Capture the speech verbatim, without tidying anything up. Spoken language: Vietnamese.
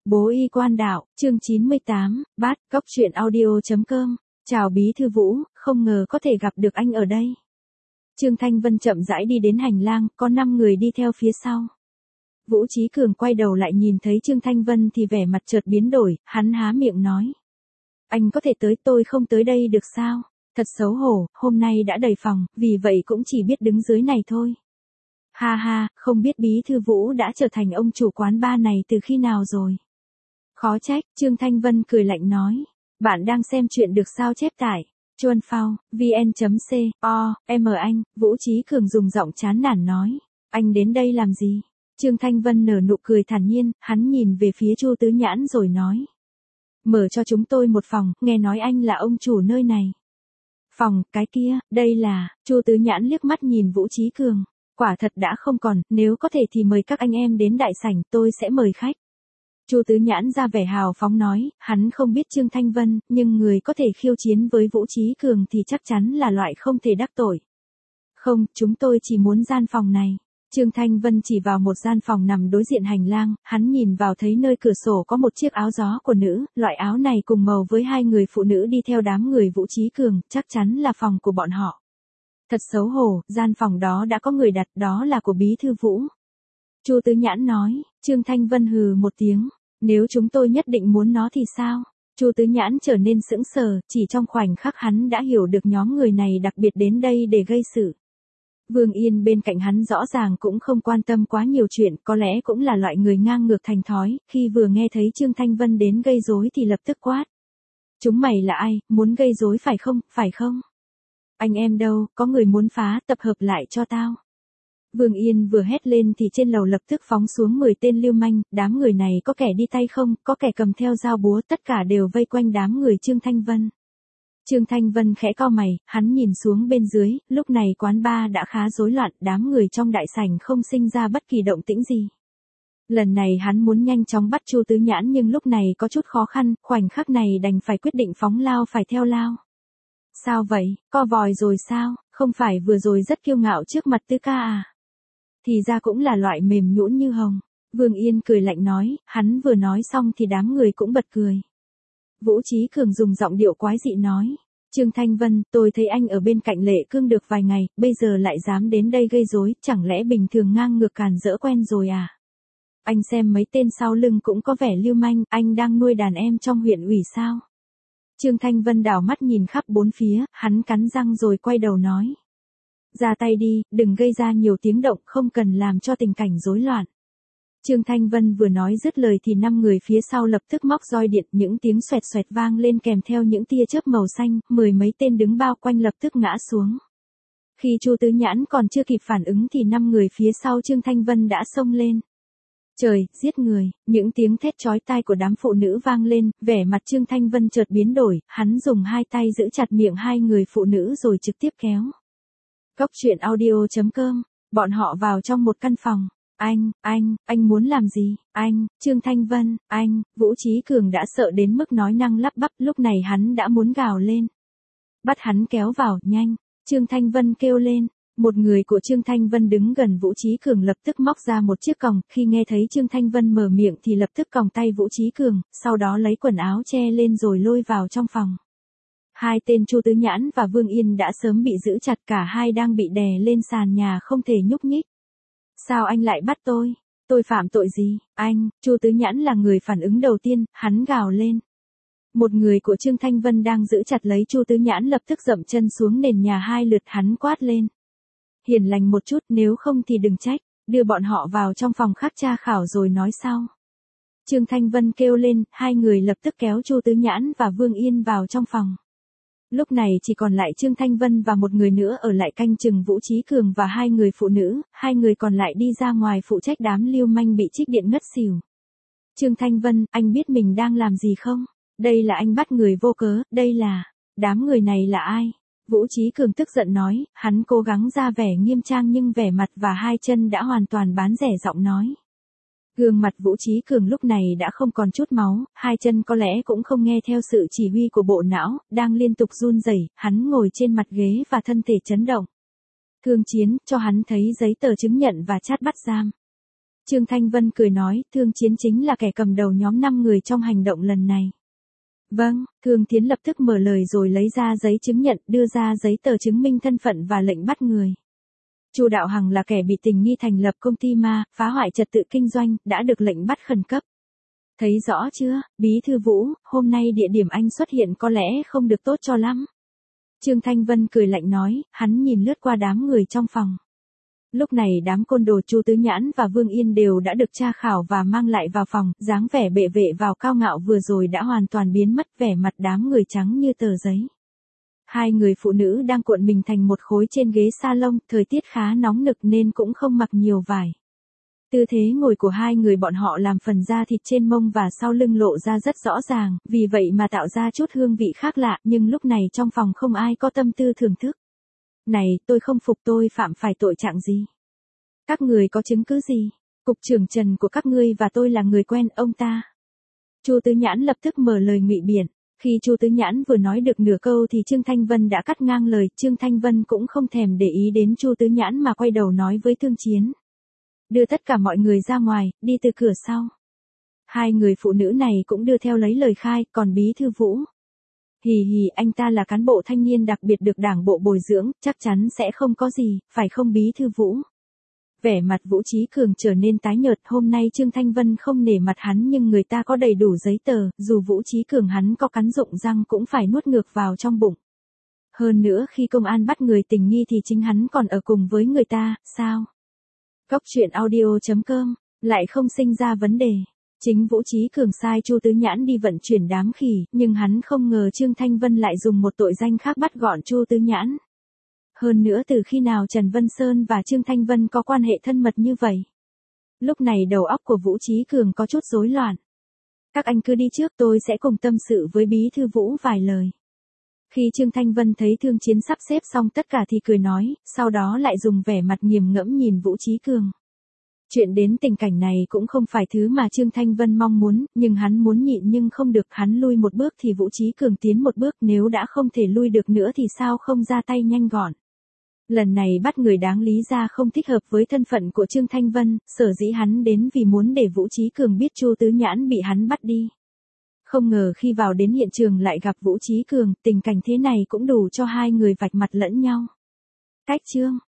Bố y quan đạo, chương chín mươi tám, bát, cốc truyện audio.com. Chào Bí Thư Vũ, không ngờ có thể gặp được anh ở đây. Trương Thanh Vân chậm rãi đi đến hành lang, có năm người đi theo phía sau. Vũ Chí Cường quay đầu lại nhìn thấy Trương Thanh Vân thì vẻ mặt chợt biến đổi, hắn há miệng nói. Anh có thể tới, tôi không tới đây được sao? Thật xấu hổ, hôm nay đã đầy phòng, vì vậy cũng chỉ biết đứng dưới này thôi. Ha ha, không biết Bí Thư Vũ đã trở thành ông chủ quán bar này từ khi nào rồi? Khó trách, Trương Thanh Vân cười lạnh nói. Bạn đang xem chuyện được sao chép tải. Chuan Phao, vn.co, em mời anh, Vũ Chí Cường dùng giọng chán nản nói. Anh đến đây làm gì? Trương Thanh Vân nở nụ cười thản nhiên, hắn nhìn về phía Chu Tứ Nhãn rồi nói. Mở cho chúng tôi một phòng, nghe nói anh là ông chủ nơi này. Phòng, cái kia, đây là, Chu Tứ Nhãn liếc mắt nhìn Vũ Chí Cường. Quả thật đã không còn, nếu có thể thì mời các anh em đến đại sảnh, tôi sẽ mời khách. Chu Tứ Nhãn ra vẻ hào phóng nói, hắn không biết Trương Thanh Vân, nhưng người có thể khiêu chiến với Vũ Chí Cường thì chắc chắn là loại không thể đắc tội. Không, chúng tôi chỉ muốn gian phòng này. Trương Thanh Vân chỉ vào một gian phòng nằm đối diện hành lang, hắn nhìn vào thấy nơi cửa sổ có một chiếc áo gió của nữ, loại áo này cùng màu với hai người phụ nữ đi theo đám người Vũ Chí Cường, chắc chắn là phòng của bọn họ. Thật xấu hổ, gian phòng đó đã có người đặt, đó là của Bí Thư Vũ. Chu Tứ Nhãn nói, Trương Thanh Vân hừ một tiếng, nếu chúng tôi nhất định muốn nó thì sao? Chu Tứ Nhãn trở nên sững sờ, chỉ trong khoảnh khắc hắn đã hiểu được nhóm người này đặc biệt đến đây để gây sự. Vương Yên bên cạnh hắn rõ ràng cũng không quan tâm quá nhiều chuyện, có lẽ cũng là loại người ngang ngược thành thói, khi vừa nghe thấy Trương Thanh Vân đến gây rối thì lập tức quát. Chúng mày là ai, muốn gây rối phải không, phải không? Anh em đâu, có người muốn phá, tập hợp lại cho tao. Vương Yên vừa hét lên thì trên lầu lập tức phóng xuống mười tên lưu manh, đám người này có kẻ đi tay không, có kẻ cầm theo dao búa, tất cả đều vây quanh đám người Trương Thanh Vân. Trương Thanh Vân khẽ cau mày, hắn nhìn xuống bên dưới, lúc này quán bar đã khá rối loạn, đám người trong đại sảnh không sinh ra bất kỳ động tĩnh gì. Lần này hắn muốn nhanh chóng bắt Chu Tứ Nhãn nhưng lúc này có chút khó khăn, khoảnh khắc này đành phải quyết định phóng lao phải theo lao. Sao vậy, co vòi rồi sao, không phải vừa rồi rất kiêu ngạo trước mặt Tứ ca à? Thì ra cũng là loại mềm nhũn như hồng. Vương Yên cười lạnh nói, hắn vừa nói xong thì đám người cũng bật cười. Vũ Chí Cường dùng giọng điệu quái dị nói, Trương Thanh Vân, tôi thấy anh ở bên cạnh Lệ Cương được vài ngày, bây giờ lại dám đến đây gây rối, chẳng lẽ bình thường ngang ngược càn rỡ quen rồi à? Anh xem mấy tên sau lưng cũng có vẻ lưu manh, anh đang nuôi đàn em trong huyện ủy sao? Trương Thanh Vân đảo mắt nhìn khắp bốn phía, hắn cắn răng rồi quay đầu nói. Ra tay đi, đừng gây ra nhiều tiếng động, không cần làm cho tình cảnh rối loạn. Trương Thanh Vân vừa nói dứt lời thì năm người phía sau lập tức móc roi điện, những tiếng xoẹt xoẹt vang lên kèm theo những tia chớp màu xanh, mười mấy tên đứng bao quanh lập tức ngã xuống. Khi Chu Tứ Nhãn còn chưa kịp phản ứng thì năm người phía sau Trương Thanh Vân đã xông lên. Trời, giết người, những tiếng thét chói tai của đám phụ nữ vang lên, vẻ mặt Trương Thanh Vân chợt biến đổi, hắn dùng hai tay giữ chặt miệng hai người phụ nữ rồi trực tiếp kéo. Cốc truyện audio.com, bọn họ vào trong một căn phòng. Anh, anh, anh muốn làm gì? Anh, Trương Thanh Vân, anh, Vũ Chí Cường đã sợ đến mức nói năng lắp bắp, lúc này hắn đã muốn gào lên. Bắt hắn kéo vào, nhanh, Trương Thanh Vân kêu lên. Một người của Trương Thanh Vân đứng gần Vũ Chí Cường lập tức móc ra một chiếc còng, khi nghe thấy Trương Thanh Vân mở miệng thì lập tức còng tay Vũ Chí Cường, sau đó lấy quần áo che lên rồi lôi vào trong phòng. Hai tên Chu Tứ Nhãn và Vương Yên đã sớm bị giữ chặt, cả hai đang bị đè lên sàn nhà không thể nhúc nhích. Sao anh lại bắt tôi? Tôi phạm tội gì? Anh, Chu Tứ Nhãn là người phản ứng đầu tiên, hắn gào lên. Một người của Trương Thanh Vân đang giữ chặt lấy Chu Tứ Nhãn lập tức dậm chân xuống nền nhà hai lượt, hắn quát lên. Hiền lành một chút, nếu không thì đừng trách, đưa bọn họ vào trong phòng khác tra khảo rồi nói sau. Trương Thanh Vân kêu lên, hai người lập tức kéo Chu Tứ Nhãn và Vương Yên vào trong phòng. Lúc này chỉ còn lại Trương Thanh Vân và một người nữa ở lại canh chừng Vũ Chí Cường và hai người phụ nữ, hai người còn lại đi ra ngoài phụ trách đám lưu manh bị trích điện ngất xỉu. Trương Thanh Vân, anh biết mình đang làm gì không? Đây là anh bắt người vô cớ, đây là, đám người này là ai? Vũ Chí Cường tức giận nói, hắn cố gắng ra vẻ nghiêm trang nhưng vẻ mặt và hai chân đã hoàn toàn bán rẻ giọng nói. Gương mặt Vũ Chí Cường lúc này đã không còn chút máu, hai chân có lẽ cũng không nghe theo sự chỉ huy của bộ não, đang liên tục run rẩy, hắn ngồi trên mặt ghế và thân thể chấn động. Thương Chiến, cho hắn thấy giấy tờ chứng nhận và chát bắt giam. Trương Thanh Vân cười nói, Thương Chiến chính là kẻ cầm đầu nhóm năm người trong hành động lần này. Vâng, Thương Tiến lập tức mở lời rồi lấy ra giấy chứng nhận, đưa ra giấy tờ chứng minh thân phận và lệnh bắt người. Chu Đạo Hằng là kẻ bị tình nghi thành lập công ty ma, phá hoại trật tự kinh doanh, đã được lệnh bắt khẩn cấp. Thấy rõ chưa, Bí thư Vũ, hôm nay địa điểm anh xuất hiện có lẽ không được tốt cho lắm. Trương Thanh Vân cười lạnh nói, hắn nhìn lướt qua đám người trong phòng. Lúc này đám côn đồ Chu Tứ Nhãn và Vương Yên đều đã được tra khảo và mang lại vào phòng, dáng vẻ bệ vệ vào cao ngạo vừa rồi đã hoàn toàn biến mất, vẻ mặt đám người trắng như tờ giấy. Hai người phụ nữ đang cuộn mình thành một khối trên ghế salon, thời tiết khá nóng nực nên cũng không mặc nhiều vải. Tư thế ngồi của hai người bọn họ làm phần da thịt trên mông và sau lưng lộ ra rất rõ ràng, vì vậy mà tạo ra chút hương vị khác lạ, nhưng lúc này trong phòng không ai có tâm tư thưởng thức. Này, tôi không phục, tôi phạm phải tội trạng gì? Các người có chứng cứ gì? Cục trưởng Trần của các ngươi và tôi là người quen ông ta. Chu Tứ Nhãn lập tức mở lời ngụy biện. Khi Chu Tứ Nhãn vừa nói được nửa câu thì Trương Thanh Vân đã cắt ngang lời, Trương Thanh Vân cũng không thèm để ý đến Chu Tứ Nhãn mà quay đầu nói với Thương Chiến. Đưa tất cả mọi người ra ngoài, đi từ cửa sau. Hai người phụ nữ này cũng đưa theo lấy lời khai, còn Bí thư Vũ. Hì hì, anh ta là cán bộ thanh niên đặc biệt được đảng bộ bồi dưỡng, chắc chắn sẽ không có gì, phải không Bí thư Vũ? Vẻ mặt Vũ Trí Cường trở nên tái nhợt, hôm nay Trương Thanh Vân không nể mặt hắn nhưng người ta có đầy đủ giấy tờ, dù Vũ Trí Cường hắn có cắn rụng răng cũng phải nuốt ngược vào trong bụng. Hơn nữa khi công an bắt người tình nghi thì chính hắn còn ở cùng với người ta, sao? Góc truyện audio chấm com, lại không sinh ra vấn đề. Chính Vũ Trí Cường sai Chu Tứ Nhãn đi vận chuyển đám khỉ, nhưng hắn không ngờ Trương Thanh Vân lại dùng một tội danh khác bắt gọn Chu Tứ Nhãn. Hơn nữa từ khi nào Trần Vân Sơn và Trương Thanh Vân có quan hệ thân mật như vậy? Lúc này đầu óc của Vũ Trí Cường có chút rối loạn. Các anh cứ đi trước, tôi sẽ cùng tâm sự với Bí thư Vũ vài lời. Khi Trương Thanh Vân thấy Thương Chiến sắp xếp xong tất cả thì cười nói, sau đó lại dùng vẻ mặt nghiền ngẫm nhìn Vũ Trí Cường. Chuyện đến tình cảnh này cũng không phải thứ mà Trương Thanh Vân mong muốn, nhưng hắn muốn nhịn nhưng không được, hắn lui một bước thì Vũ Trí Cường tiến một bước, nếu đã không thể lui được nữa thì sao không ra tay nhanh gọn. Lần này bắt người đáng lý ra không thích hợp với thân phận của Trương Thanh Vân, sở dĩ hắn đến vì muốn để Vũ Trí Cường biết Chu Tứ Nhãn bị hắn bắt đi. Không ngờ khi vào đến hiện trường lại gặp Vũ Trí Cường, tình cảnh thế này cũng đủ cho hai người vạch mặt lẫn nhau. Cách chương